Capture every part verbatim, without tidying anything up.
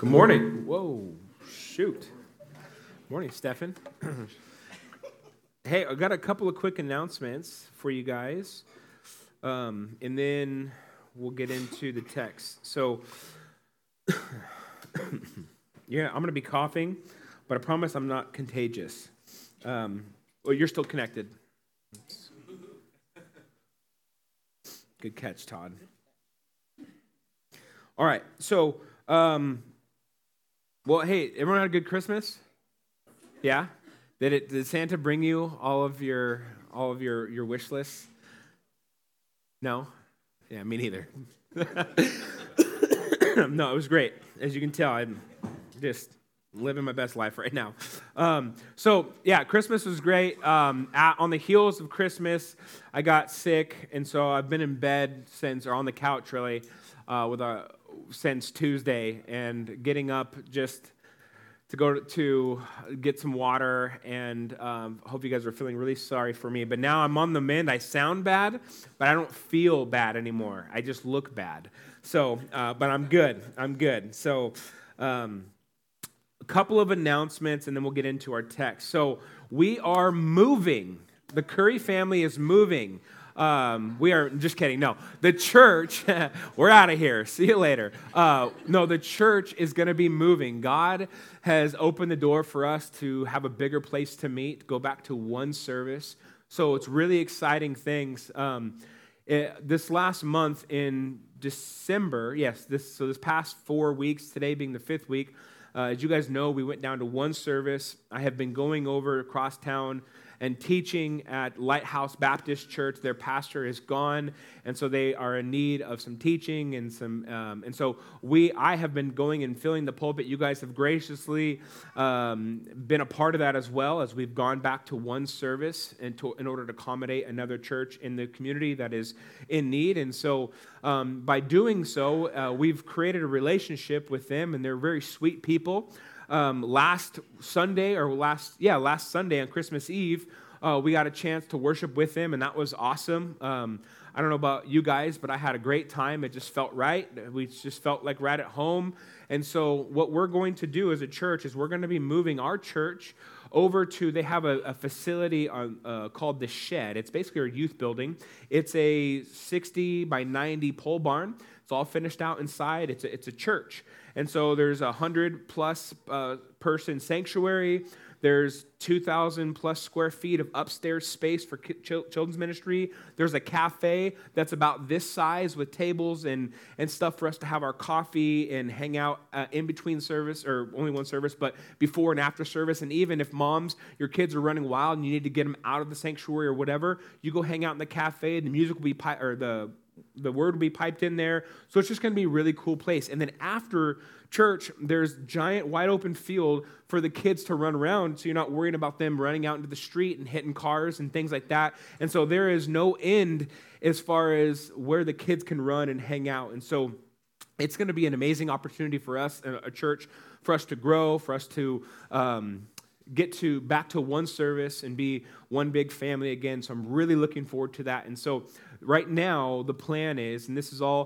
Good morning. Whoa, shoot. Morning, Stefan. Hey, I got a couple of quick announcements for you guys, um, and then we'll get into the text. So, yeah, I'm going to be coughing, but I promise I'm not contagious. Um, well, you're still connected. Good catch, Todd. All right, so... Um, Well, hey, everyone had a good Christmas? Yeah? Did it? Did Santa bring you all of your all of your, your wish lists? No? Yeah, me neither. No, it was great. As you can tell, I'm just living my best life right now. Um, so, yeah, Christmas was great. Um, at, on the heels of Christmas, I got sick, and so I've been in bed since, or on the couch, really, uh, with a... since Tuesday, and getting up just to go to get some water, and um, hope you guys are feeling really sorry for me. But now I'm on the mend. I sound bad, but I don't feel bad anymore. I just look bad. So, uh, but I'm good. I'm good. So, um, a couple of announcements, and then we'll get into our text. So, we are moving. The Curry family is moving. Um, we are, just kidding, no. The church, we're out of here. See you later. Uh, no, the church is going to be moving. God has opened the door for us to have a bigger place to meet, go back to one service. So it's really exciting things. Um, it, this last month in December, yes, this so this past four weeks, today being the fifth week, uh, as you guys know, we went down to one service. I have been going over across town and teaching at Lighthouse Baptist Church. Their pastor is gone, and so they are in need of some teaching and some. Um, and so we, I have been going and filling the pulpit. You guys have graciously um, been a part of that as well, as we've gone back to one service and to, in order to accommodate another church in the community that is in need. And so um, by doing so, uh, we've created a relationship with them, and they're very sweet people. Um, last Sunday, or last, yeah, last Sunday on Christmas Eve, uh, we got a chance to worship with them, and that was awesome. Um, I don't know about you guys, but I had a great time. It just felt right. We just felt like right at home. And so what we're going to do as a church is we're going to be moving our church over to, they have a, a facility on, uh, called The Shed. It's basically a youth building. It's a sixty by ninety pole barn. It's all finished out inside. It's a, it's a church. And so there's a one hundred plus uh, person sanctuary. There's two thousand plus square feet of upstairs space for children's ministry. There's a cafe that's about this size with tables and, and stuff for us to have our coffee and hang out uh, in between service, or only one service, but before and after service. And even if moms, your kids are running wild and you need to get them out of the sanctuary or whatever, you go hang out in the cafe. The music will be, pi- or the The word will be piped in there. So it's just going to be a really cool place. And then after church, there's giant wide open field for the kids to run around, so you're not worried about them running out into the street and hitting cars and things like that. And so there is no end as far as where the kids can run and hang out. And so it's going to be an amazing opportunity for us, a church, for us to grow, for us to um, get to back to one service and be one big family again. So I'm really looking forward to that. And so right now, the plan is, and this is all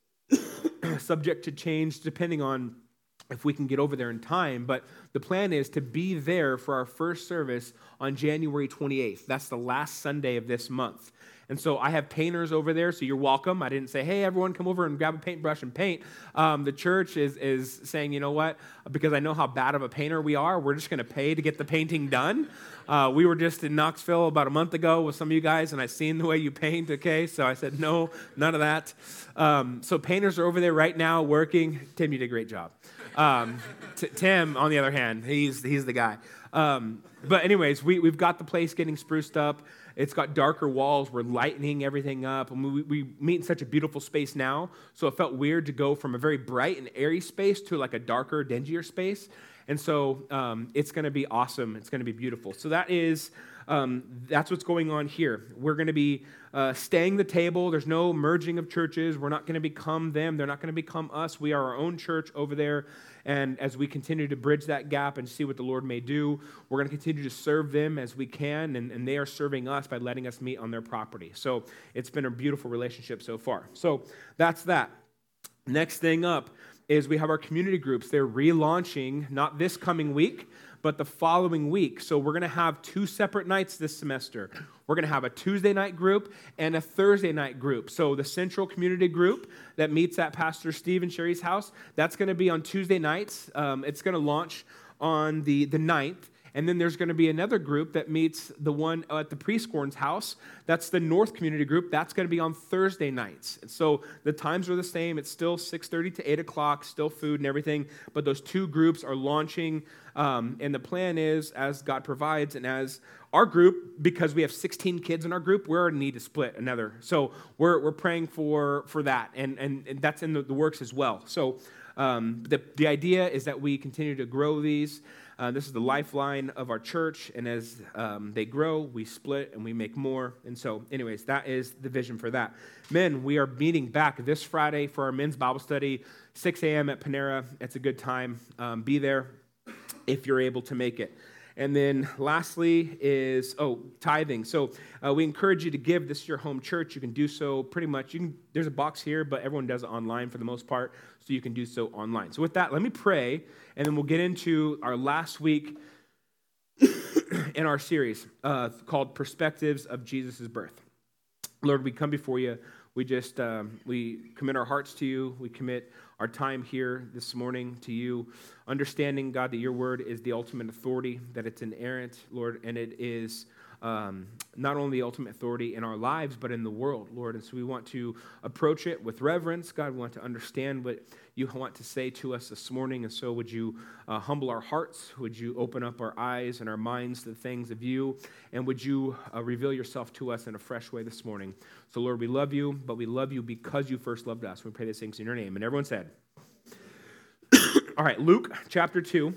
subject to change depending on if we can get over there in time, but the plan is to be there for our first service on January twenty-eighth. That's the last Sunday of this month. And so I have painters over there, so you're welcome. I didn't say, hey, everyone, come over and grab a paintbrush and paint. Um, the church is is saying, you know what, because I know how bad of a painter we are, we're just going to pay to get the painting done. Uh, we were just in Knoxville about a month ago with some of you guys, and I seen the way you paint, okay? So I said, no, none of that. Um, so painters are over there right now working. Tim, you did a great job. Um, t- Tim, on the other hand, he's he's the guy. Um, but anyways, we, we've got the place getting spruced up. It's got darker walls. We're lightening everything up. And we, we meet in such a beautiful space now, so it felt weird to go from a very bright and airy space to like a darker, dingier space. And so um, it's going to be awesome. It's going to be beautiful. So that is, um, that's what's going on here. We're going to be uh, staying the table. There's no merging of churches. We're not going to become them. They're not going to become us. We are our own church over there. And as we continue to bridge that gap and see what the Lord may do, we're going to continue to serve them as we can, and, and they are serving us by letting us meet on their property. So it's been a beautiful relationship so far. So that's that. Next thing up, is we have our community groups. They're relaunching, not this coming week, but the following week. So we're going to have two separate nights this semester. We're going to have a Tuesday night group and a Thursday night group. So the central community group that meets at Pastor Steve and Sherry's house, that's going to be on Tuesday nights. Um, it's going to launch on the, the ninth. And then there's going to be another group that meets the one at the Prescorn's house. That's the North Community Group. That's going to be on Thursday nights. And so the times are the same. It's still six thirty to eight o'clock, still food and everything. But those two groups are launching. Um, and the plan is, as God provides, and as our group, because we have sixteen kids in our group, we're going to need to split another. So we're we're praying for, for that. And, and, and that's in the, the works as well. So um, the, the idea is that we continue to grow these. Uh, this is the lifeline of our church, and as um, they grow, we split and we make more. And so, anyways, that is the vision for that. Men, we are meeting back this Friday for our men's Bible study, six a.m. at Panera. It's a good time. Um, be there if you're able to make it. And then lastly is, oh, tithing. So uh, we encourage you to give. This is your home church. You can do so pretty much. You can. There's a box here, but everyone does it online for the most part, so you can do so online. So with that, let me pray, and then we'll get into our last week in our series uh, called Perspectives of Jesus' Birth. Lord, we come before you. We just, um, we commit our hearts to you. We commit our time here this morning to you, understanding, God, that your word is the ultimate authority, that it's inerrant, Lord, and it is um, not only the ultimate authority in our lives, but in the world, Lord. And so we want to approach it with reverence. God, we want to understand what you want to say to us this morning. And so would you uh, humble our hearts? Would you open up our eyes and our minds to the things of you? And would you uh, reveal yourself to us in a fresh way this morning? So, Lord, we love you, but we love you because you first loved us. We pray these things in your name. And everyone said, all right, Luke chapter two.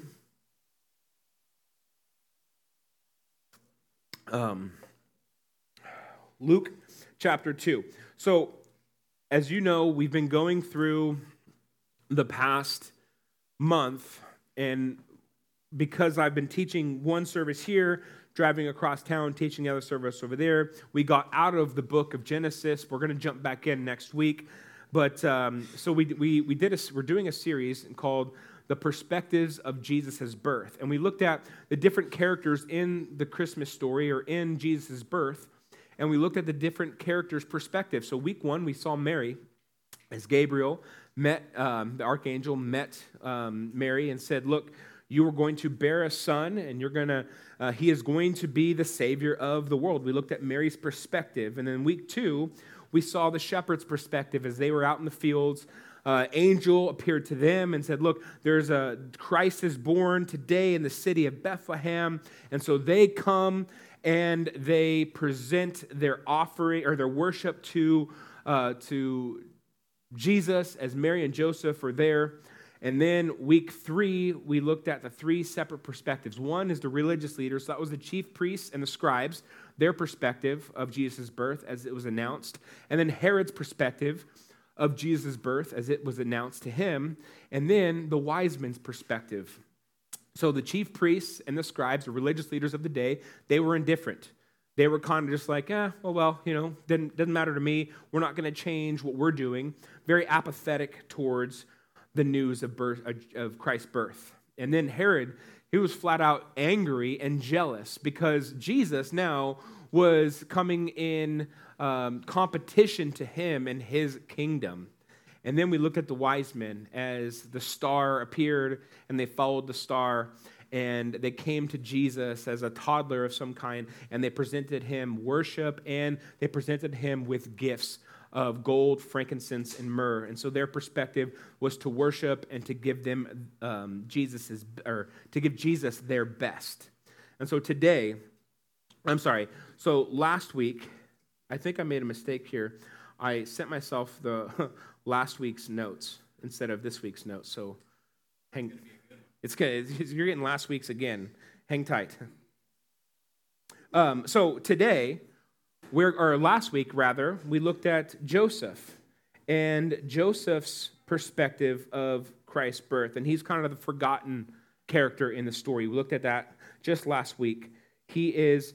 Um, Luke chapter two. So, as you know, we've been going through the past month, and because I've been teaching one service here, driving across town, teaching the other service over there, we got out of the book of Genesis. We're going to jump back in next week. But um, so we we we did a, we're doing a series called The Perspectives of Jesus' Birth. And we looked at the different characters in the Christmas story or in Jesus' birth, and we looked at the different characters' perspectives. So week one, we saw Mary as Gabriel met, um, the archangel met um, Mary and said, look, you are going to bear a son, and you're going to, uh, he is going to be the Savior of the world. We looked at Mary's perspective. And then week two, we saw the shepherd's perspective as they were out in the fields. Uh, angel appeared to them and said, look, there's a Christ is born today in the city of Bethlehem. And so they come and they present their offering or their worship to, uh, to Jesus as Mary and Joseph are there. And then week three, we looked at the three separate perspectives. One is the religious leaders. So that was the chief priests and the scribes, their perspective of Jesus' birth as it was announced. And then Herod's perspective of Jesus' birth as it was announced to him. And then the wise men's perspective. So the chief priests and the scribes, the religious leaders of the day, they were indifferent. They were kind of just like, eh, well, well, you know, doesn't, doesn't matter to me. We're not going to change what we're doing. Very apathetic towards the news of birth of Christ's birth. And then Herod, he was flat out angry and jealous because Jesus now was coming in um, competition to him and his kingdom. And then we looked at the wise men as the star appeared and they followed the star and they came to Jesus as a toddler of some kind and they presented him worship and they presented him with gifts of gold, frankincense, and myrrh. And so their perspective was to worship and to give them um, Jesus's, or to give Jesus their best. And so today, I'm sorry, so last week, I think I made a mistake here. I sent myself the last week's notes instead of this week's notes. So hang, it's good. You're getting last week's again. Hang tight. Um, so today, We're, or last week, rather, we looked at Joseph and Joseph's perspective of Christ's birth. And he's kind of the forgotten character in the story. We looked at that just last week. He is,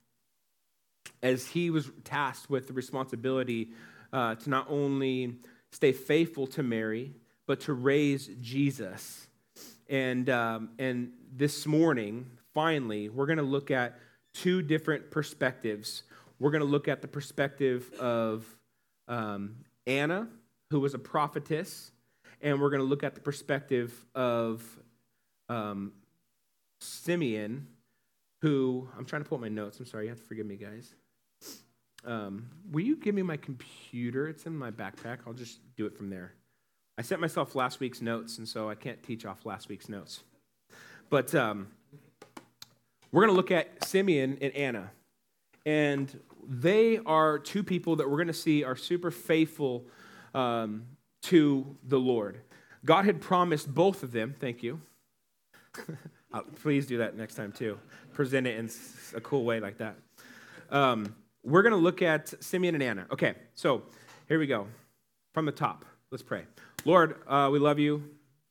as he was tasked with the responsibility uh, to not only stay faithful to Mary, but to raise Jesus. And, um, and this morning, finally, we're going to look at two different perspectives. We're going to look at the perspective of um, Anna, who was a prophetess, and we're going to look at the perspective of um, Simeon, who, I'm trying to pull up my notes. I'm sorry, you have to forgive me, guys. Um, will you give me my computer? It's in my backpack. I'll just do it from there. I sent myself last week's notes, and so I can't teach off last week's notes. But um, we're going to look at Simeon and Anna. And they are two people that we're going to see are super faithful um, to the Lord. God had promised both of them, thank you. Please do that next time too. Present it in a cool way like that. Um, we're going to look at Simeon and Anna. Okay, so here we go. From the top, let's pray. Lord, uh, we love you.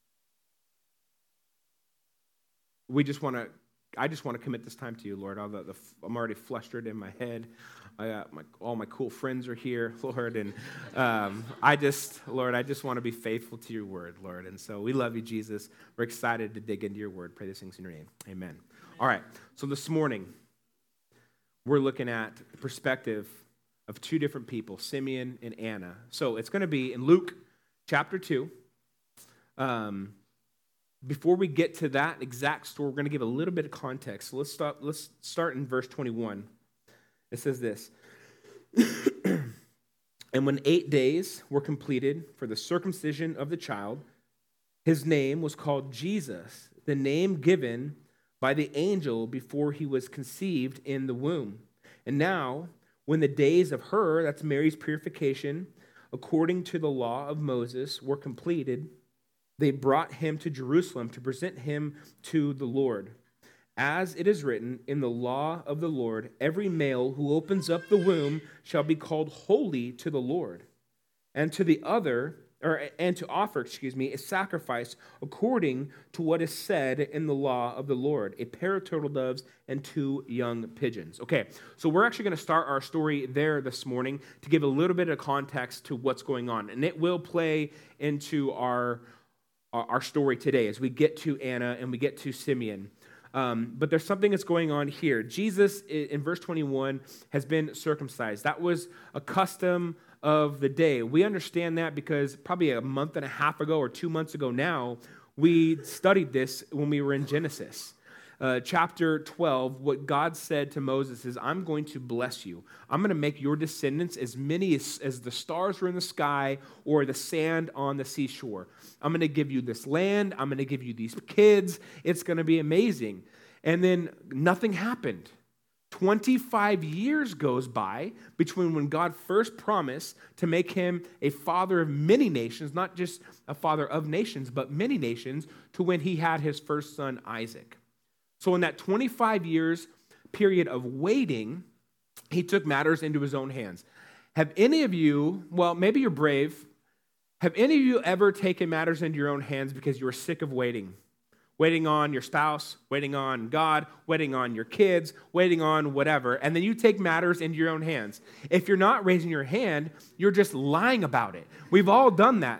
We just want to, I just want to commit this time to you, Lord. All the, the, I'm already flustered in my head. I got my, all my cool friends are here, Lord, and um, I just, Lord, I just want to be faithful to your word, Lord. And so we love you, Jesus. We're excited to dig into your word. Pray these things in your name. Amen. Amen. All right, so this morning, we're looking at the perspective of two different people, Simeon and Anna. So it's going to be in Luke chapter two. Um, before we get to that exact story, we're going to give a little bit of context. So let's start, let's start in verse twenty-one. It says this, and when eight days were completed for the circumcision of the child, his name was called Jesus, the name given by the angel before he was conceived in the womb. And now, when the days of her, that's Mary's purification, according to the law of Moses, were completed, they brought him to Jerusalem to present him to the Lord. As it is written in the law of the Lord, every male who opens up the womb shall be called holy to the Lord, and to the other, or and to offer, excuse me, a sacrifice according to what is said in the law of the Lord, a pair of turtle doves and two young pigeons. Okay, so we're actually going to start our story there this morning to give a little bit of context to what's going on, and it will play into our our story today as we get to Anna and we get to Simeon. Um, but there's something that's going on here. Jesus, in verse twenty-one, has been circumcised. That was a custom of the day. We understand that because probably a month and a half ago or two months ago now, we studied this when we were in Genesis. Uh, chapter twelve, what God said to Moses is, I'm going to bless you. I'm going to make your descendants as many as, as the stars are in the sky or the sand on the seashore. I'm going to give you this land. I'm going to give you these kids. It's going to be amazing. And then nothing happened. twenty-five years goes by between when God first promised to make him a father of many nations, not just a father of nations, but many nations, to when he had his first son, Isaac. So in that twenty-five years period of waiting, he took matters into his own hands. Have any of you, well, maybe you're brave, have any of you ever taken matters into your own hands because you were sick of waiting? Waiting on your spouse, waiting on God, waiting on your kids, waiting on whatever, and then you take matters into your own hands. If you're not raising your hand, you're just lying about it. We've all done that.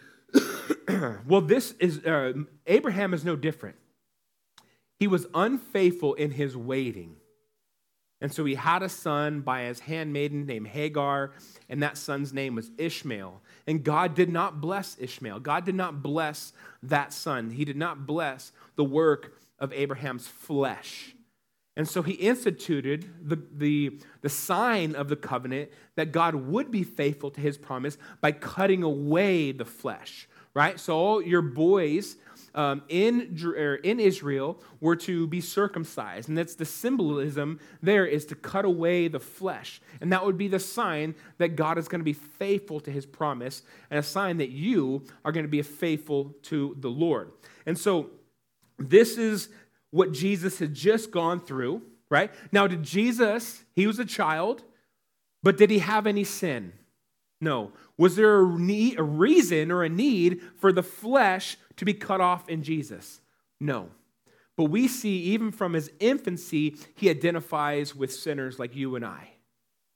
Well, this is, uh, Abraham is no different. He was unfaithful in his waiting. And so he had a son by his handmaiden named Hagar, and that son's name was Ishmael. And God did not bless Ishmael. God did not bless that son. He did not bless the work of Abraham's flesh. And so he instituted the, the, the sign of the covenant that God would be faithful to his promise by cutting away the flesh, right? So all your boys Um, in, in Israel were to be circumcised. And that's the symbolism there is to cut away the flesh. And that would be the sign that God is going to be faithful to his promise and a sign that you are going to be faithful to the Lord. And so this is what Jesus had just gone through, right? Now, did Jesus, he was a child, but did he have any sin? No. Was there a, need, a reason or a need for the flesh to be cut off in Jesus? No. But we see even from his infancy, he identifies with sinners like you and I.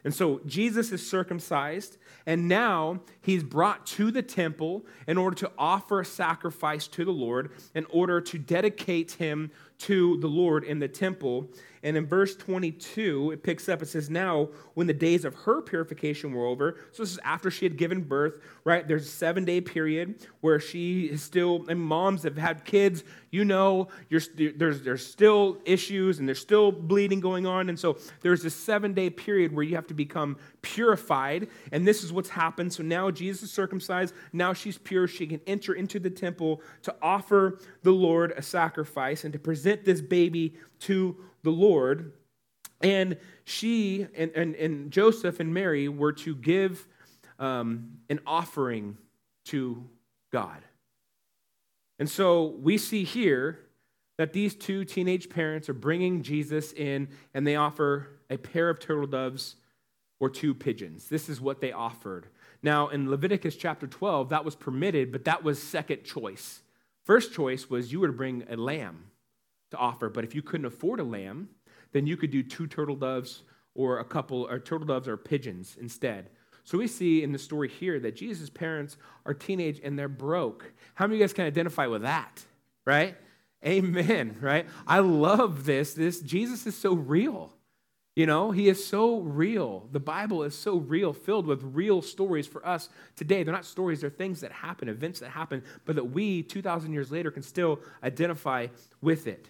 And so Jesus is circumcised, and now he's brought to the temple in order to offer a sacrifice to the Lord, in order to dedicate him to the Lord in the temple. And in verse twenty-two, it picks up, it says, now when the days of her purification were over, so this is after she had given birth, right? There's a seven-day period where she is still, and moms that have had kids, you know, you're, there's, there's still issues and there's still bleeding going on. And so there's this seven-day period where you have to become purified. And this is what's happened. So now Jesus is circumcised. Now she's pure. She can enter into the temple to offer the Lord a sacrifice and to present this baby to the Lord. And she and, and, and Joseph and Mary were to give um, an offering to God. And so we see here that these two teenage parents are bringing Jesus in, and they offer a pair of turtle doves or two pigeons. This is what they offered. Now, in Leviticus chapter twelve, that was permitted, but that was second choice. First choice was you were to bring a lamb to offer, but if you couldn't afford a lamb, then you could do two turtle doves or a couple, or turtle doves or pigeons instead. So we see in the story here that Jesus' parents are teenage and they're broke. How many of you guys can identify with that, right? Amen, right? I love this. This Jesus is so real. You know, he is so real. The Bible is so real, filled with real stories for us today. They're not stories, they're things that happen, events that happen, but that we, two thousand years later, can still identify with it.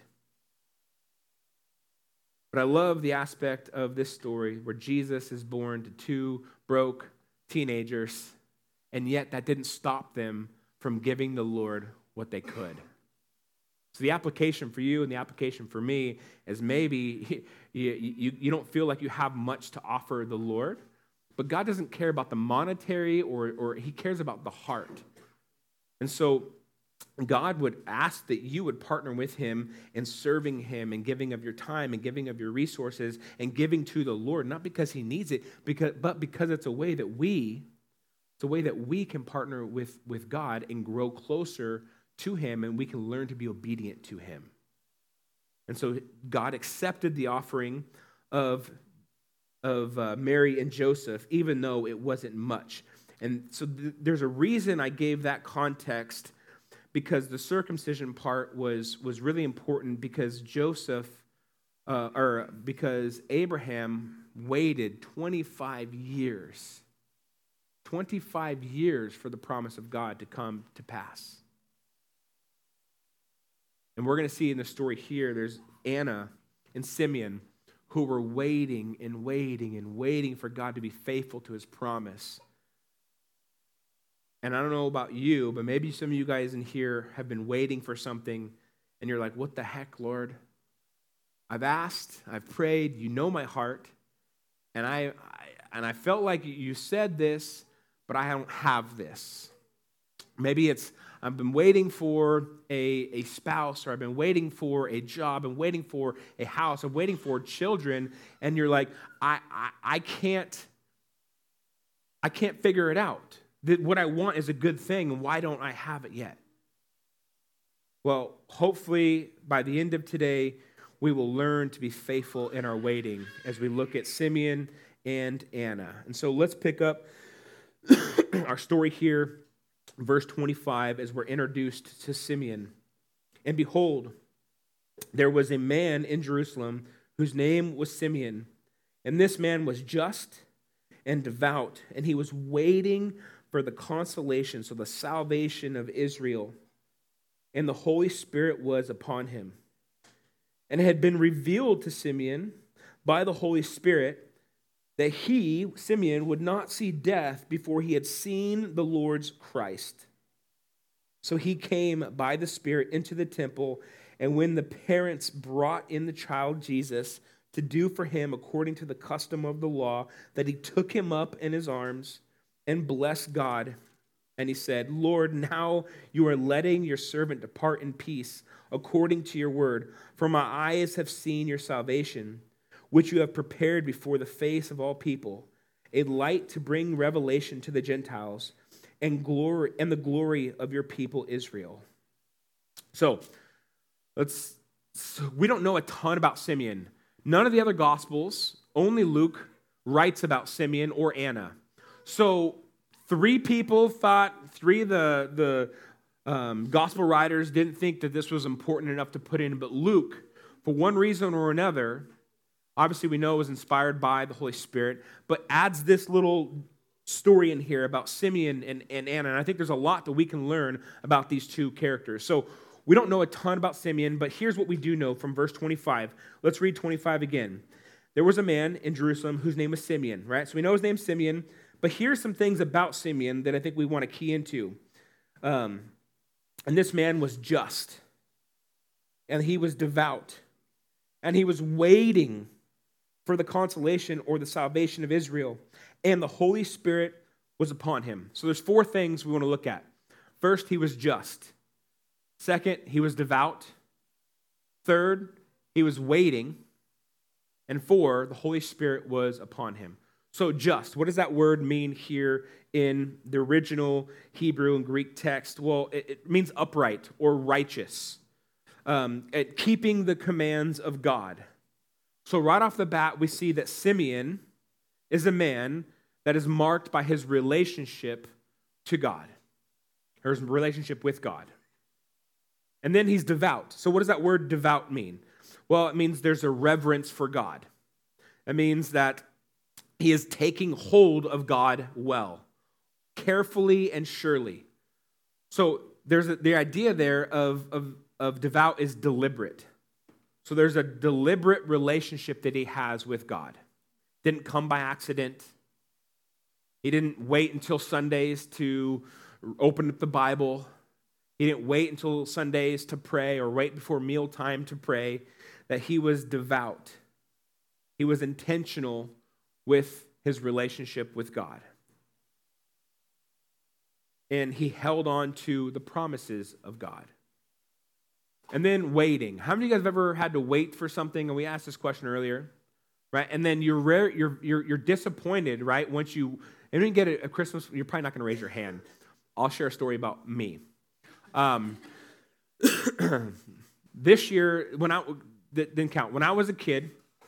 But I love the aspect of this story where Jesus is born to two broke teenagers, and yet that didn't stop them from giving the Lord what they could. So the application for you and the application for me is maybe you, you, you don't feel like you have much to offer the Lord, but God doesn't care about the monetary, or, or he cares about the heart. And so God would ask that you would partner with him in serving him and giving of your time and giving of your resources and giving to the Lord, not because he needs it, because, but because it's a way that we, it's a way that we can partner with, with God and grow closer to him, and we can learn to be obedient to him. And so God accepted the offering of, of uh, Mary and Joseph, even though it wasn't much. And so th- there's a reason I gave that context, because the circumcision part was, was really important, because Joseph, uh, or because Abraham waited twenty-five years, twenty-five years for the promise of God to come to pass. And we're going to see in the story here, there's Anna and Simeon who were waiting and waiting and waiting for God to be faithful to his promise. And I don't know about you, but maybe some of you guys in here have been waiting for something, and you're like, what the heck, Lord? I've asked, I've prayed, you know my heart, and I, I and I felt like you said this, but I don't have this. Maybe it's, I've been waiting for a, a spouse, or I've been waiting for a job, I'm waiting for a house, I'm waiting for children, and you're like, I, I, I can't, I can't figure it out. That what I want is a good thing, and why don't I have it yet? Well, hopefully by the end of today, we will learn to be faithful in our waiting as we look at Simeon and Anna. And so let's pick up our story here, verse twenty-five, as we're introduced to Simeon. And behold, there was a man in Jerusalem whose name was Simeon, and this man was just and devout, and he was waiting for the consolation, so the salvation of Israel. And the Holy Spirit was upon him. And it had been revealed to Simeon by the Holy Spirit that he, Simeon, would not see death before he had seen the Lord's Christ. So he came by the Spirit into the temple, and when the parents brought in the child Jesus to do for him according to the custom of the law, that he took him up in his arms and blessed God. And he said, Lord, now you are letting your servant depart in peace according to your word. For my eyes have seen your salvation, which you have prepared before the face of all people, a light to bring revelation to the Gentiles and glory and the glory of your people Israel. So, let's so we don't know a ton about Simeon. None of the other Gospels, only Luke, writes about Simeon or Anna. So three people thought, three of the, the um, gospel writers didn't think that this was important enough to put in, but Luke, for one reason or another, obviously we know it was inspired by the Holy Spirit, but adds this little story in here about Simeon and, and Anna. And I think there's a lot that we can learn about these two characters. So we don't know a ton about Simeon, but here's what we do know from verse twenty-five. Let's read twenty-five again. There was a man in Jerusalem whose name was Simeon, right? So we know his name's Simeon, but here's some things about Simeon that I think we want to key into. Um, and this man was just, and he was devout, and he was waiting for the consolation or the salvation of Israel, and the Holy Spirit was upon him. So there's four things we want to look at. First, he was just. Second, he was devout. Third, he was waiting. And four, the Holy Spirit was upon him. So just, what does that word mean here in the original Hebrew and Greek text? Well, it, it means upright or righteous, um, at keeping the commands of God. So right off the bat, we see that Simeon is a man that is marked by his relationship to God, or his relationship with God. And then he's devout. So what does that word devout mean? Well, it means there's a reverence for God. It means that he is taking hold of God well, carefully and surely. So there's a, the idea there of, of, of devout is deliberate. So there's a deliberate relationship that he has with God. Didn't come by accident. He didn't wait until Sundays to open up the Bible. He didn't wait until Sundays to pray or wait before mealtime to pray. That he was devout. He was intentional with his relationship with God. And he held on to the promises of God. And then waiting. How many of you guys have ever had to wait for something? And we asked this question earlier, right? And then you're rare, you're you're, you're disappointed, right? Once you and when you get a, a Christmas, you're probably not going to raise your hand. I'll share a story about me. Um, this year, when I that didn't count. When I was a kid,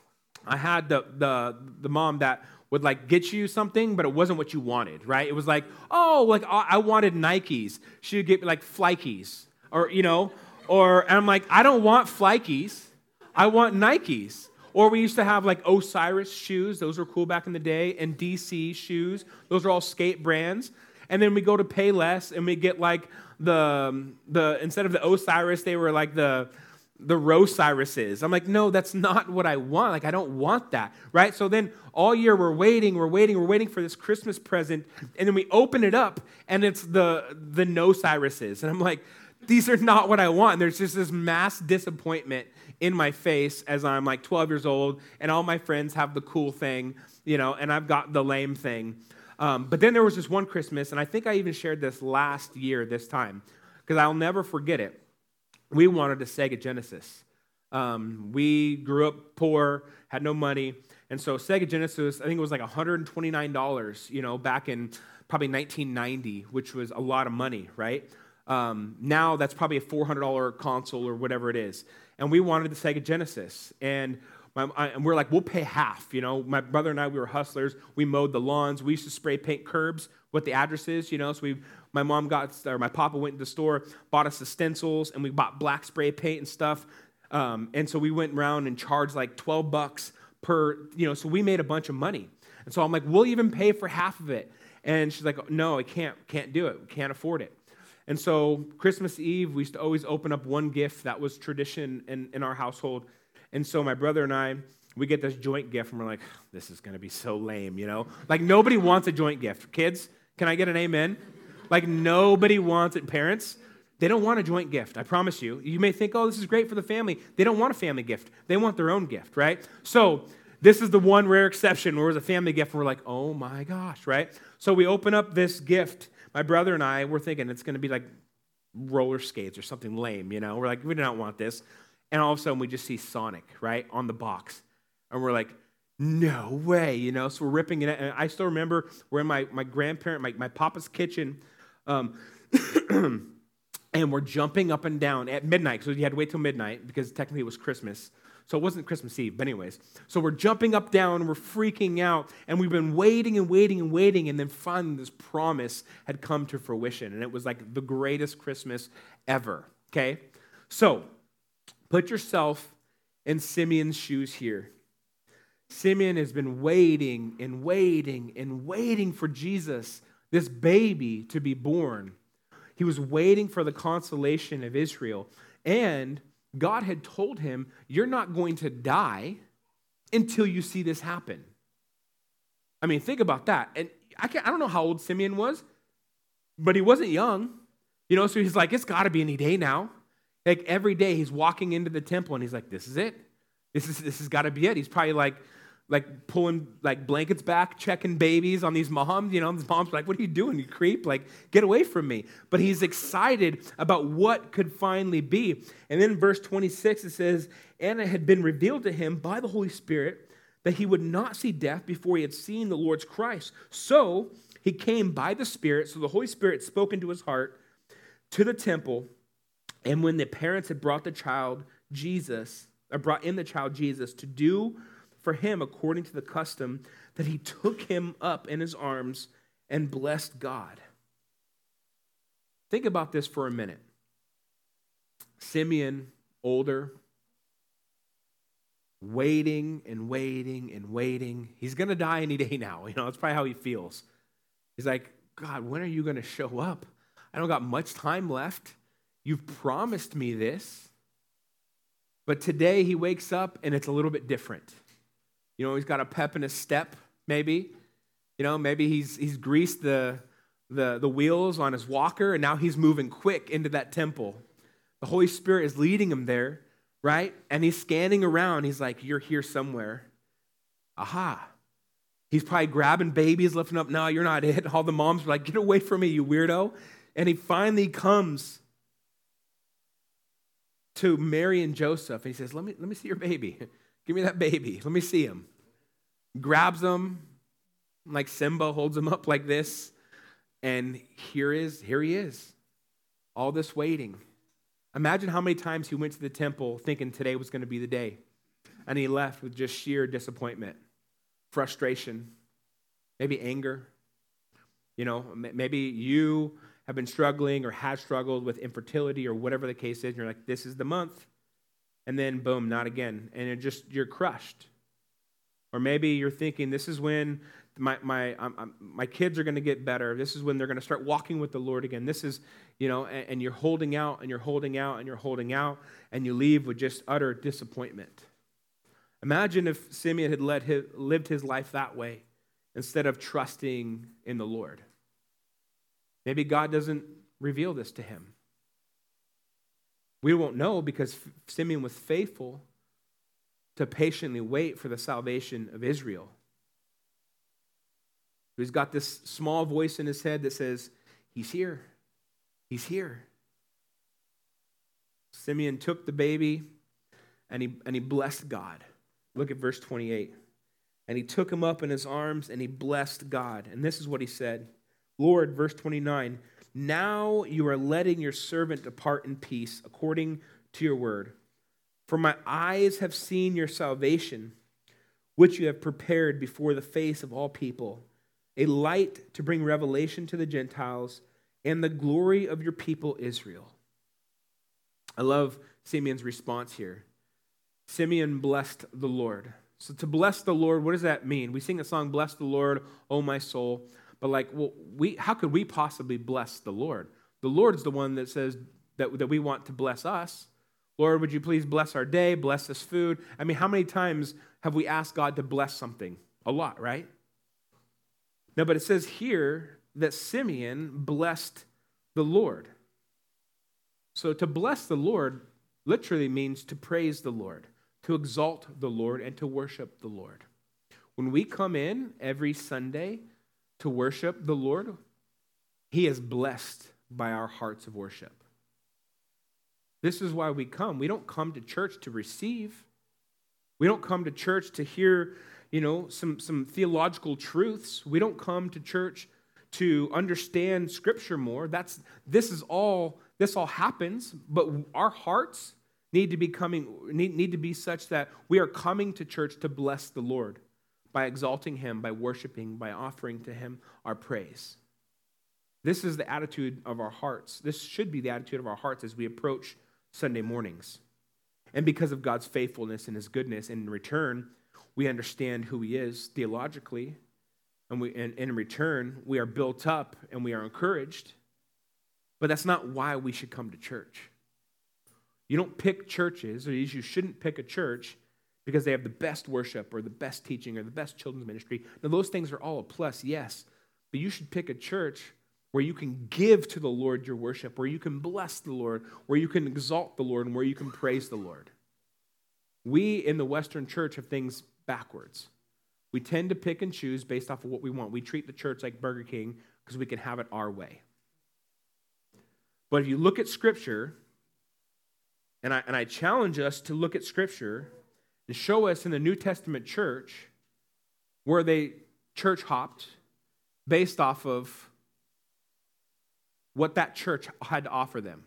I had the the the mom that would like get you something, but it wasn't what you wanted, right? It was like, oh, like I wanted Nikes. She would get me like Flikes, or you know. Or, and I'm like, I don't want Flikes. I want Nikes. Or we used to have like Osiris shoes. Those were cool back in the day. And D C shoes. Those are all skate brands. And then we go to Payless and we get like the, the instead of the Osiris, they were like the, the Rosiruses. I'm like, no, that's not what I want. Like, I don't want that, right? So then all year we're waiting, we're waiting, we're waiting for this Christmas present. And then we open it up and it's the, the No-Siruses. And I'm like, these are not what I want. And there's just this mass disappointment in my face as I'm like twelve years old and all my friends have the cool thing, you know, and I've got the lame thing. Um, but then there was this one Christmas, and I think I even shared this last year this time, because I'll never forget it. We wanted a Sega Genesis. Um, we grew up poor, had no money, and so Sega Genesis, I think it was like one hundred twenty-nine dollars, you know, back in probably nineteen ninety, which was a lot of money, right? Um, now that's probably a four hundred dollars console or whatever it is. And we wanted the Sega Genesis. And, my, I, and we're like, we'll pay half. You know, my brother and I, we were hustlers. We mowed the lawns. We used to spray paint curbs, what the address is, you know. So we, my mom got, or my papa went to the store, bought us the stencils, and we bought black spray paint and stuff. Um, and so we went around and charged like twelve bucks per, you know, so we made a bunch of money. And so I'm like, we'll even pay for half of it. And she's like, no, I can't, can't do it. We can't afford it. And so Christmas Eve, we used to always open up one gift. That was tradition in, in our household. And so my brother and I, we get this joint gift, and we're like, this is going to be so lame, you know? Like, nobody wants a joint gift. Kids, can I get an amen? Like, nobody wants it. Parents, they don't want a joint gift, I promise you. You may think, oh, this is great for the family. They don't want a family gift. They want their own gift, right? So this is the one rare exception where it was a family gift, and we're like, oh, my gosh, right? So we open up this gift. My brother and I, we're thinking it's going to be like roller skates or something lame, you know? We're like, we do not want this. And all of a sudden, we just see Sonic, right, on the box. And we're like, no way, you know? So we're ripping it. And I still remember we're in my, my grandparent, my, my papa's kitchen, um, and we're jumping up and down at midnight. So you had to wait till midnight because technically it was Christmas. So it wasn't Christmas Eve, but anyways. So we're jumping up, down, we're freaking out, and we've been waiting and waiting and waiting, and then finally this promise had come to fruition, and it was like the greatest Christmas ever, okay? So put yourself in Simeon's shoes here. Simeon has been waiting and waiting and waiting for Jesus, this baby, to be born. He was waiting for the consolation of Israel. And God had told him, you're not going to die until you see this happen. I mean, think about that. And I, can't, I don't know how old Simeon was, but he wasn't young. You know, so he's like, it's got to be any day now. Like every day he's walking into the temple and he's like, this is it. This is this has got to be it. He's probably like, like pulling like blankets back, checking babies on these moms. You know, these moms are like, what are you doing, you creep? Like, get away from me. But he's excited about what could finally be. And then in verse twenty-six, it says, and it had been revealed to him by the Holy Spirit that he would not see death before he had seen the Lord's Christ. So he came by the Spirit. So the Holy Spirit spoke into his heart to the temple. And when the parents had brought the child Jesus, or brought in the child Jesus to do for him according to the custom, that he took him up in his arms and blessed God. Think about this for a minute. Simeon, older, waiting and waiting and waiting. He's going to die any day now. You know, that's probably how he feels. He's like, God, when are you going to show up? I don't got much time left. You've promised me this. But today he wakes up and it's a little bit different. You know, he's got a pep in his step, maybe. You know, maybe he's he's greased the, the, the wheels on his walker and now he's moving quick into that temple. The Holy Spirit is leading him there, right? And he's scanning around. He's like, you're here somewhere. Aha. He's probably grabbing babies, lifting up, no, you're not it. All the moms are like, get away from me, you weirdo. And he finally comes to Mary and Joseph. And he says, let me, let me see your baby. Give me that baby. Let me see him. Grabs him like Simba, holds him up like this. And here is, here he is. All this waiting. Imagine how many times he went to the temple thinking today was going to be the day. And he left with just sheer disappointment, frustration, maybe anger. You know, maybe you have been struggling or have struggled with infertility or whatever the case is. And you're like, this is the month. And then, boom, not again. And it just, you're crushed. Or maybe you're thinking, this is when my my um, my kids are going to get better. This is when they're going to start walking with the Lord again. This is, you know, and, and you're holding out and you're holding out and you're holding out and you leave with just utter disappointment. Imagine if Simeon had led his, lived his life that way instead of trusting in the Lord. Maybe God doesn't reveal this to him. We won't know because Simeon was faithful to patiently wait for the salvation of Israel. He's got this small voice in his head that says, he's here. He's here. Simeon took the baby and he, and he blessed God. Look at verse twenty-eight. And he took him up in his arms and he blessed God. And this is what he said. Lord, verse twenty-nine, now you are letting your servant depart in peace according to your word. For my eyes have seen your salvation, which you have prepared before the face of all people, a light to bring revelation to the Gentiles and the glory of your people Israel. I love Simeon's response here. Simeon blessed the Lord. So to bless the Lord, what does that mean? We sing a song, bless the Lord, O my soul. But like, well, we how could we possibly bless the Lord? The Lord's the one that says that, that we want to bless us. Lord, would you please bless our day, bless this food? I mean, how many times have we asked God to bless something? A lot, right? No, but it says here that Simeon blessed the Lord. So to bless the Lord literally means to praise the Lord, to exalt the Lord, and to worship the Lord. When we come in every Sunday to worship the Lord, He is blessed by our hearts of worship. This is why we come. We don't come to church to receive. We don't come to church to hear, you know, some, some theological truths. We don't come to church to understand Scripture more. That's this is all this all happens, but our hearts need to be coming, need, need to be such that we are coming to church to bless the Lord by exalting him, by worshiping, by offering to him our praise. This is the attitude of our hearts. This should be the attitude of our hearts as we approach Sunday mornings. And because of God's faithfulness and his goodness, and in return, we understand who he is theologically, and, we, and, and in return, we are built up and we are encouraged. But that's not why we should come to church. You don't pick churches, or you shouldn't pick a church because they have the best worship or the best teaching or the best children's ministry. Now, those things are all a plus, yes. But you should pick a church where you can give to the Lord your worship, where you can bless the Lord, where you can exalt the Lord, and where you can praise the Lord. We in the Western church have things backwards. We tend to pick and choose based off of what we want. We treat the church like Burger King because we can have it our way. But if you look at Scripture, and I, and I challenge us to look at Scripture and show us in the New Testament church where they church hopped based off of what that church had to offer them.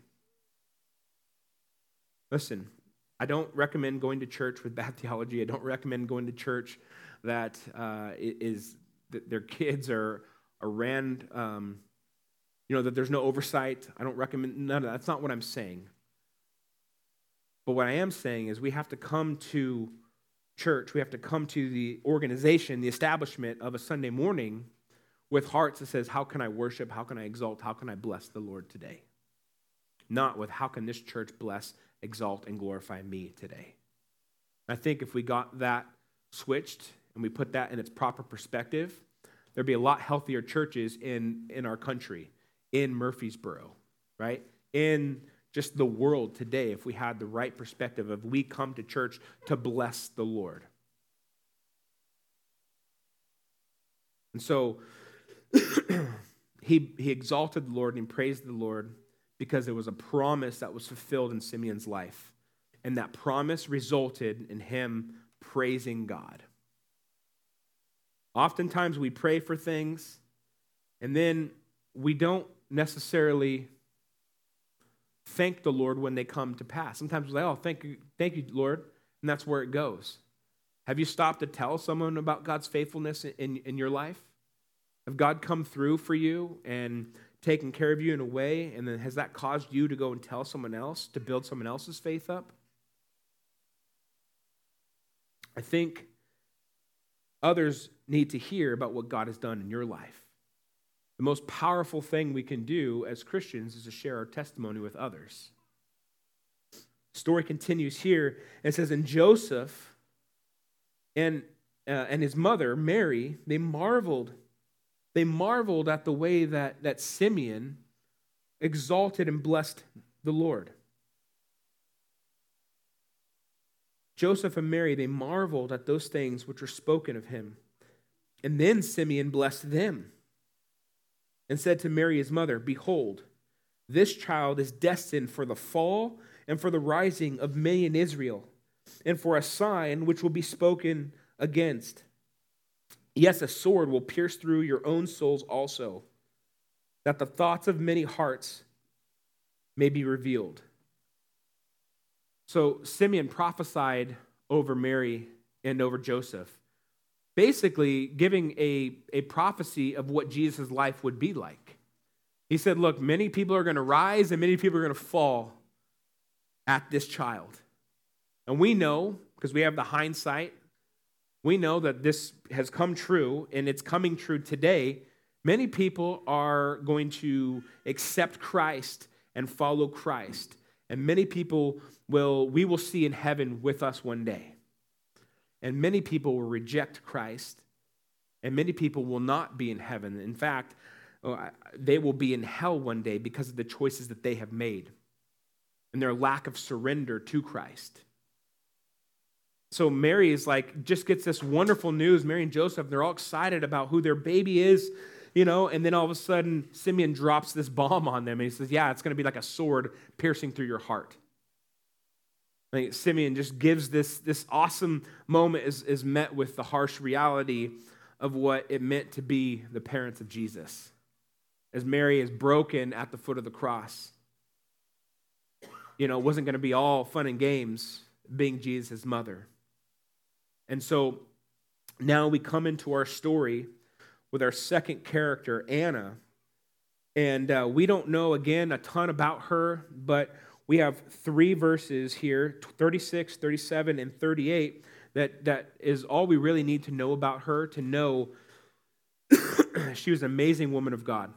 Listen, I don't recommend going to church with bad theology. I don't recommend going to church that uh, is that their kids are, are ran, um, you know, that there's no oversight. I don't recommend none of that. That's not what I'm saying. But what I am saying is we have to come to church, we have to come to the organization, the establishment of a Sunday morning with hearts that says, how can I worship, how can I exalt, how can I bless the Lord today? Not with, how can this church bless, exalt, and glorify me today? I think if we got that switched and we put that in its proper perspective, there'd be a lot healthier churches in, in our country, in Murfreesboro, right? In just the world today, if we had the right perspective of we come to church to bless the Lord. And so he, he exalted the Lord and he praised the Lord because there was a promise that was fulfilled in Simeon's life. And that promise resulted in him praising God. Oftentimes we pray for things and then we don't necessarily thank the Lord when they come to pass. Sometimes we're like, oh, thank you, thank you, Lord, and that's where it goes. Have you stopped to tell someone about God's faithfulness in, in your life? Have God come through for you and taken care of you in a way, and then has that caused you to go and tell someone else, to build someone else's faith up? I think others need to hear about what God has done in your life. The most powerful thing we can do as Christians is to share our testimony with others. The story continues here and says, and Joseph and, uh, and his mother, Mary, they marveled. They marveled at the way that, that Simeon exalted and blessed the Lord. Joseph and Mary, they marveled at those things which were spoken of him. And then Simeon blessed them and said to Mary, his mother, behold, this child is destined for the fall and for the rising of many in Israel, and for a sign which will be spoken against. Yes, a sword will pierce through your own souls also, that the thoughts of many hearts may be revealed. So Simeon prophesied over Mary and over Joseph, basically giving a, a prophecy of what Jesus' life would be like. He said, look, many people are going to rise and many people are going to fall at this child. And we know, because we have the hindsight, we know that this has come true and it's coming true today. Many people are going to accept Christ and follow Christ. And many people will, we will see in heaven with us one day. And many people will reject Christ. And many people will not be in heaven. In fact, they will be in hell one day because of the choices that they have made and their lack of surrender to Christ. So Mary is like, just gets this wonderful news. Mary and Joseph, they're all excited about who their baby is, you know, and then all of a sudden Simeon drops this bomb on them and he says, yeah, it's going to be like a sword piercing through your heart. Like Simeon just gives this, this awesome moment is, is met with the harsh reality of what it meant to be the parents of Jesus. As Mary is broken at the foot of the cross. you know, wasn't going to be all fun and games being Jesus' mother. And so now we come into our story with our second character, Anna. And uh, we don't know, again, a ton about her, but we have three verses here, thirty-six, thirty-seven, and thirty-eight, that, that is all we really need to know about her to know she was an amazing woman of God.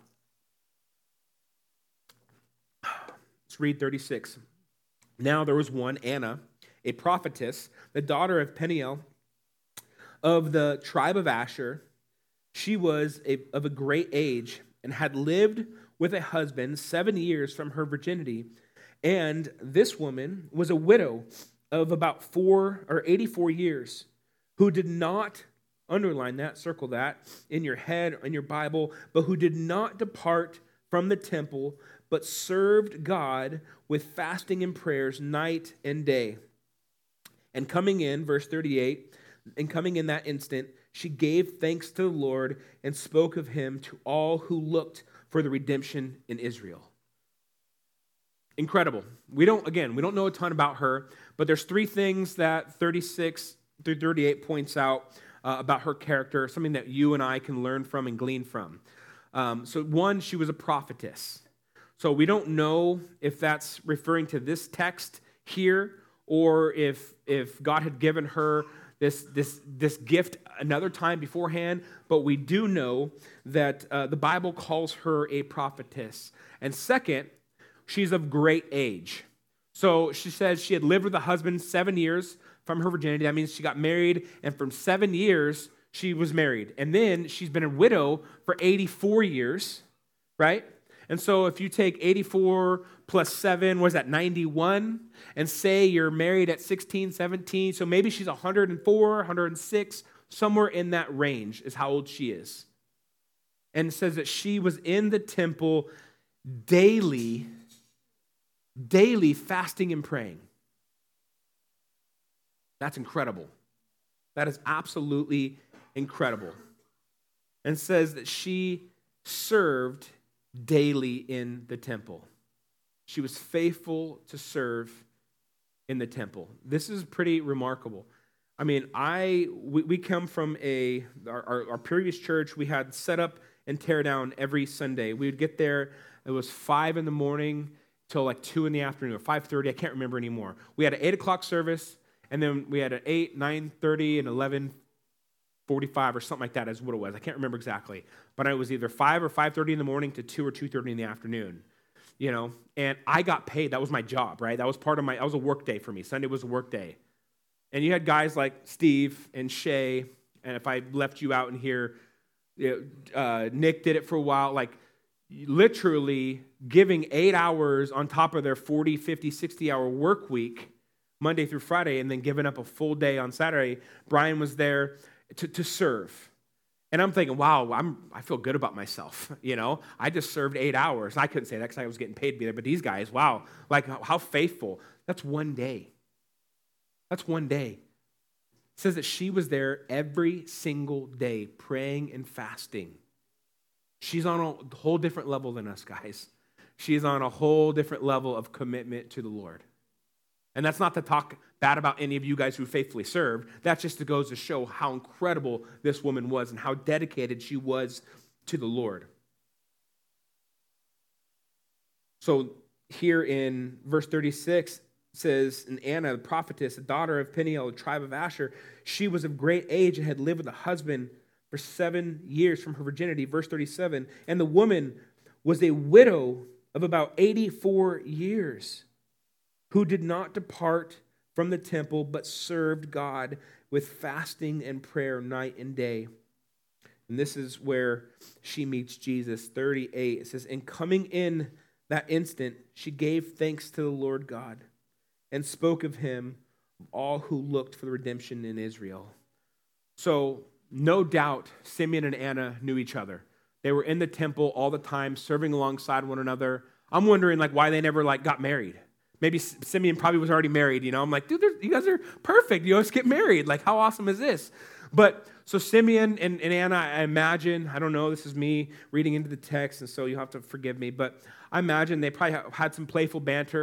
Let's read thirty-six. Now there was one, Anna, a prophetess, the daughter of Peniel of the tribe of Asher. She was a, of a great age and had lived with a husband seven years from her virginity. And this woman was a widow of about four or eighty-four years, who did not, underline that, circle that in your head, in your Bible, but who did not depart from the temple, but served God with fasting and prayers night and day. And coming in, verse thirty-eight, and coming in that instant, she gave thanks to the Lord and spoke of him to all who looked for the redemption in Israel. Incredible. We don't, again, we don't know a ton about her, but there's three things that thirty-six through thirty-eight points out uh, about her character, something that you and I can learn from and glean from. Um, so one, she was a prophetess. So we don't know if that's referring to this text here or if, if God had given her This, this, this gift another time beforehand, but we do know that uh, the Bible calls her a prophetess. And second, she's of great age. So she says she had lived with a husband seven years from her virginity. That means she got married, and from seven years, she was married. And then she's been a widow for eighty-four years, right? And so if you take eighty-four plus seven, what is that, ninety-one? And say you're married at sixteen, seventeen, so maybe she's one hundred four, one hundred six, somewhere in that range is how old she is. And it says that she was in the temple daily, daily fasting and praying. That's incredible. That is absolutely incredible. And it says that she served daily in the temple. She was faithful to serve in the temple. This is pretty remarkable. I mean, I we, we come from a our, our, our previous church. We had set up and tear down every Sunday. We would get there. It was five in the morning till like two in the afternoon, or five thirty. I can't remember anymore. We had an eight o'clock service, and then we had an eight, nine thirty, and eleven forty-five or something like that is what it was. I can't remember exactly. But it was either five or five thirty in the morning to two or two thirty in the afternoon. You know, and I got paid. That was my job, right? That was part of my, that was a work day for me. Sunday was a work day. And you had guys like Steve and Shay, and if I left you out in here, you know, uh, Nick did it for a while, like literally giving eight hours on top of their forty, fifty, sixty hour work week, Monday through Friday, and then giving up a full day on Saturday. Brian was there to, to serve. And I'm thinking, wow, I'm, I feel good about myself, you know? I just served eight hours. I couldn't say that because I was getting paid to be there, but these guys, wow, like how faithful. That's one day. That's one day. It says that she was there every single day praying and fasting. She's on a whole different level than us, guys. She's on a whole different level of commitment to the Lord. And that's not to talk bad about any of you guys who faithfully served. That just goes to show how incredible this woman was and how dedicated she was to the Lord. So here in verse thirty-six, it says, and Anna, the prophetess, the daughter of Peniel, the tribe of Asher, she was of great age and had lived with a husband for seven years from her virginity. Verse thirty-seven, and the woman was a widow of about eighty-four years, who did not depart from the temple, but served God with fasting and prayer night and day. And this is where she meets Jesus. thirty-eight, it says, and coming in that instant, she gave thanks to the Lord God and spoke of him, all who looked for the redemption in Israel. So, no doubt, Simeon and Anna knew each other. They were in the temple all the time, serving alongside one another. I'm wondering, like, why they never, like, got married. Maybe Simeon probably was already married, you know. I'm like, dude, you guys are perfect. You know, let's get married. Like, how awesome is this? But so Simeon and, and Anna, I imagine, I don't know, this is me reading into the text, and so you'll have to forgive me, but I imagine they probably had some playful banter. They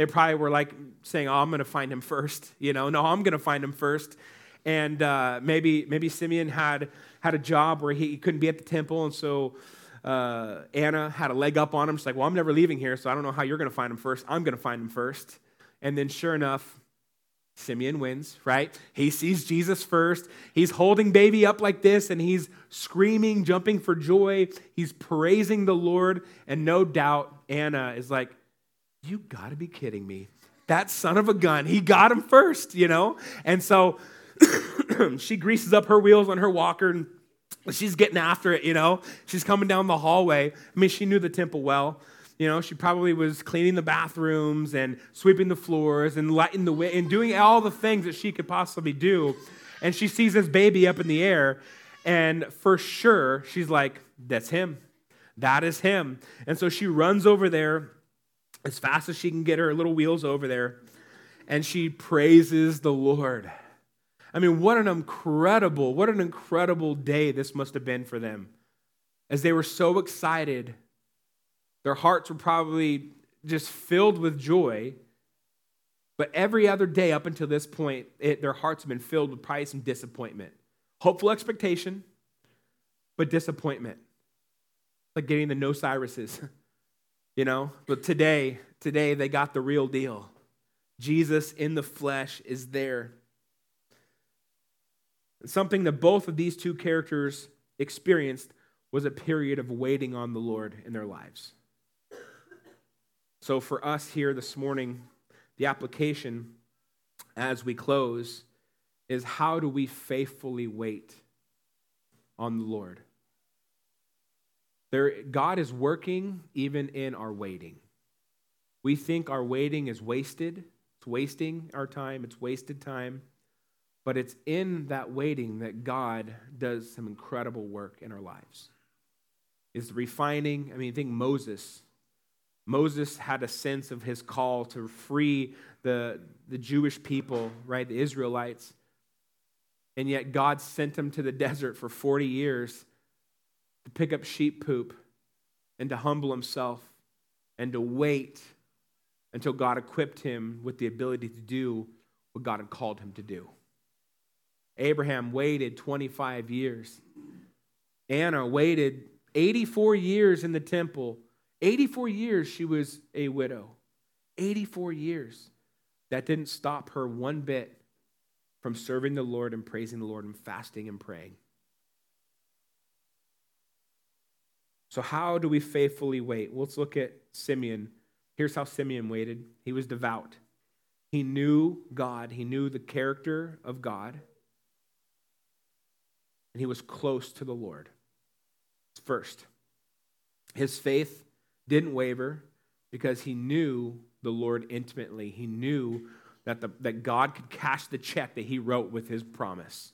They probably were like saying, oh, I'm going to find him first. You know, no, I'm going to find him first. And uh, maybe maybe Simeon had, had a job where he, he couldn't be at the temple, and so uh, Anna had a leg up on him. She's like, well, I'm never leaving here, so I don't know how you're going to find him first. I'm going to find him first. And then sure enough, Simeon wins, right? He sees Jesus first. He's holding baby up like this, and he's screaming, jumping for joy. He's praising the Lord, and no doubt Anna is like, you got to be kidding me. That son of a gun, he got him first, you know? And so she greases up her wheels on her walker, and she's getting after it, you know? She's coming down the hallway. I mean, she knew the temple well. You know, she probably was cleaning the bathrooms and sweeping the floors and lighting the way and doing all the things that she could possibly do. And she sees this baby up in the air, and for sure, she's like, that's him. That is him. And so she runs over there as fast as she can get her little wheels over there, and she praises the Lord. I mean, what an incredible, what an incredible day this must have been for them. As they were so excited, their hearts were probably just filled with joy. But every other day up until this point, it, their hearts have been filled with probably some disappointment. Hopeful expectation, but disappointment. Like getting the no Cyruses, you know? But today, today they got the real deal. Jesus in the flesh is there. And something that both of these two characters experienced was a period of waiting on the Lord in their lives. So for us here this morning, the application as we close is, how do we faithfully wait on the Lord? There, God is working even in our waiting. We think our waiting is wasted. It's wasting our time. It's wasted time. But it's in that waiting that God does some incredible work in our lives. It's refining. I mean, think Moses. Moses had a sense of his call to free the, the Jewish people, right, the Israelites. And yet God sent him to the desert for forty years to pick up sheep poop and to humble himself and to wait until God equipped him with the ability to do what God had called him to do. Abraham waited twenty-five years. Anna waited eighty-four years in the temple. eighty-four years she was a widow. eighty-four years. That didn't stop her one bit from serving the Lord and praising the Lord and fasting and praying. So how do we faithfully wait? Well, let's look at Simeon. Here's how Simeon waited. He was devout. He knew God. He knew the character of God. And he was close to the Lord. First, his faith didn't waver because he knew the Lord intimately. He knew that, the, that God could cash the check that he wrote with his promise.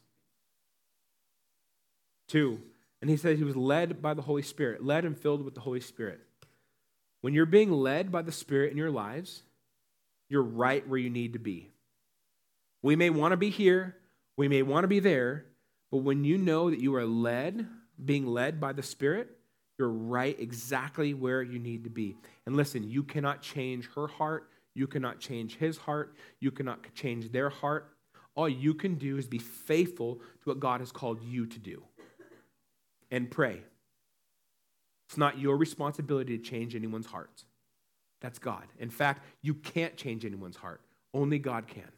Two, and he said he was led by the Holy Spirit, led and filled with the Holy Spirit. When you're being led by the Spirit in your lives, you're right where you need to be. We may want to be here, we may want to be there, but when you know that you are led, being led by the Spirit, you're right exactly where you need to be. And listen, you cannot change her heart. You cannot change his heart. You cannot change their heart. All you can do is be faithful to what God has called you to do. And pray. It's not your responsibility to change anyone's heart. That's God. In fact, you can't change anyone's heart. Only God can.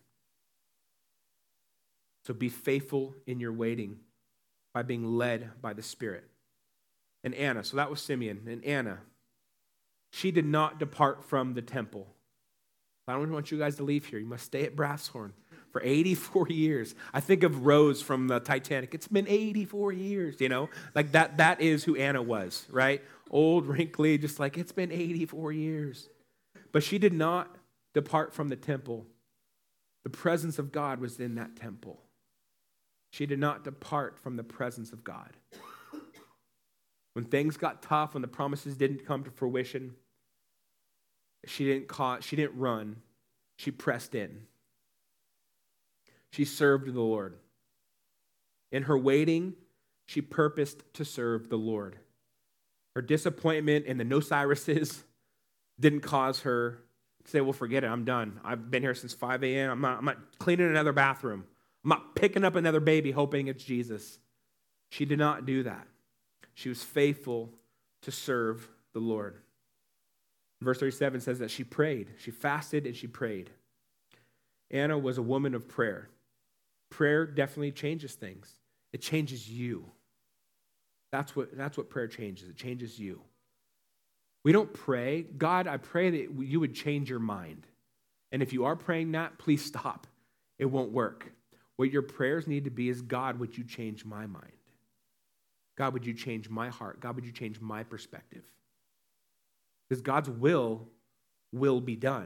So be faithful in your waiting by being led by the Spirit. And Anna, so that was Simeon. And Anna, she did not depart from the temple. I don't want you guys to leave here. You must stay at Braffshorn for eighty-four years. I think of Rose from the Titanic. It's been eighty-four years, you know? Like that, that is who Anna was, right? Old, wrinkly, just like, it's been eighty-four years. But she did not depart from the temple. The presence of God was in that temple. She did not depart from the presence of God. When things got tough, when the promises didn't come to fruition, she didn't call, she didn't run. She pressed in. She served the Lord. In her waiting, she purposed to serve the Lord. Her disappointment and the no Cyruses didn't cause her say, well, forget it, I'm done. I've been here since five a.m. I'm not, I'm not cleaning another bathroom. I'm not picking up another baby hoping it's Jesus. She did not do that. She was faithful to serve the Lord. Verse thirty-seven says that she prayed. She fasted and she prayed. Anna was a woman of prayer. Prayer definitely changes things. It changes you. That's what, that's what prayer changes. It changes you. We don't pray, God, I pray that you would change your mind. And if you are praying that, please stop. It won't work. What your prayers need to be is, God, would you change my mind? God, would you change my heart? God, would you change my perspective? Because God's will will be done.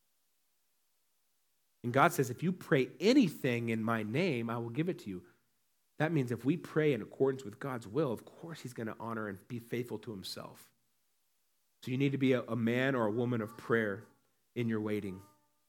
And God says, if you pray anything in my name, I will give it to you. That means if we pray in accordance with God's will, of course he's going to honor and be faithful to himself. So you need to be a, a man or a woman of prayer in your waiting.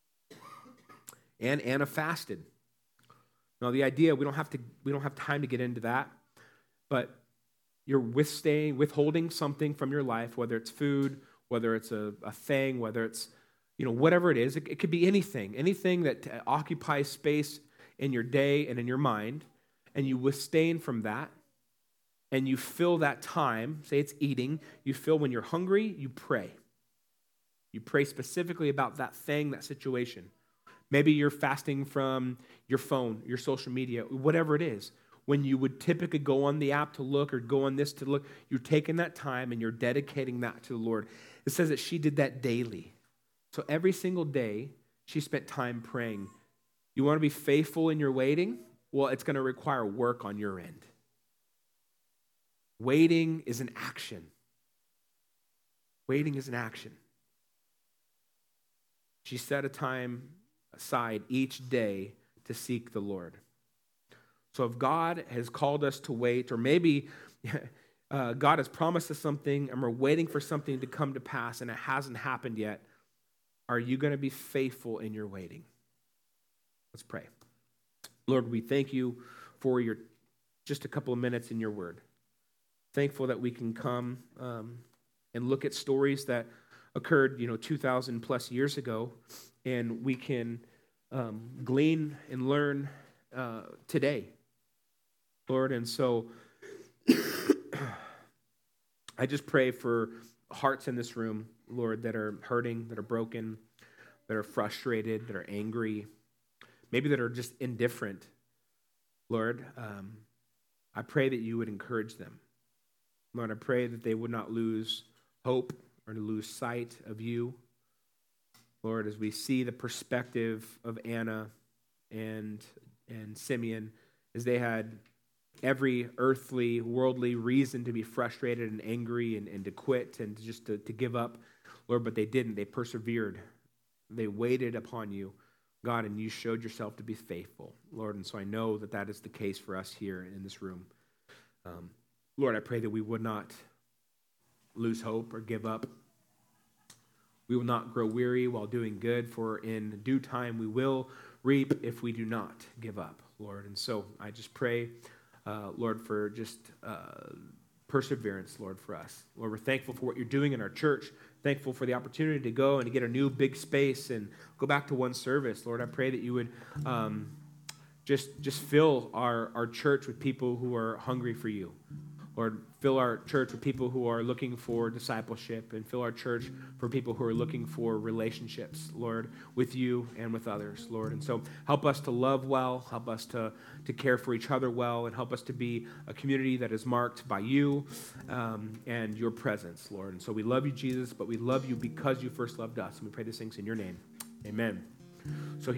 And Anna fasted. Now the idea, we don't have to, we don't have time to get into that, but you're withstaying, withholding something from your life, whether it's food, whether it's a, a thing, whether it's, you know, whatever it is. It, it could be anything, anything that occupies space in your day and in your mind, and you withstand from that, and you fill that time, say it's eating, you fill when you're hungry, you pray. You pray specifically about that thing, that situation. Maybe you're fasting from your phone, your social media, whatever it is. When you would typically go on the app to look or go on this to look, you're taking that time and you're dedicating that to the Lord. It says that she did that daily. So every single day, she spent time praying. You want to be faithful in your waiting? Well, it's going to require work on your end. Waiting is an action. Waiting is an action. She set a time aside each day to seek the Lord. So if God has called us to wait, or maybe uh, God has promised us something and we're waiting for something to come to pass and it hasn't happened yet, are you going to be faithful in your waiting? Let's pray. Lord, we thank you for your just a couple of minutes in your word. Thankful that we can come um, and look at stories that occurred, you know, two thousand plus years ago, and we can um, glean and learn uh, today, Lord. And so I just pray for hearts in this room, Lord, that are hurting, that are broken, that are frustrated, that are angry, maybe that are just indifferent. Lord, um, I pray that you would encourage them. Lord, I pray that they would not lose hope or to lose sight of you. Lord, as we see the perspective of Anna and, and Simeon, as they had every earthly, worldly reason to be frustrated and angry and, and to quit and just to, to give up, Lord, but they didn't. They persevered. They waited upon you, God, and you showed yourself to be faithful, Lord. And so I know that that is the case for us here in this room. Um, Lord, I pray that we would not lose hope or give up. We will not grow weary while doing good, for in due time we will reap if we do not give up, Lord. And so I just pray, uh, Lord, for just uh, perseverance, Lord, for us. Lord, we're thankful for what you're doing in our church, thankful for the opportunity to go and to get a new big space and go back to one service. Lord, I pray that you would um, just, just fill our, our church with people who are hungry for you. Lord, fill our church with people who are looking for discipleship, and fill our church for people who are looking for relationships, Lord, with you and with others, Lord. And so help us to love well, help us to, to care for each other well, and help us to be a community that is marked by you um, and your presence, Lord. And so we love you, Jesus, but we love you because you first loved us. And we pray these things in your name. Amen. So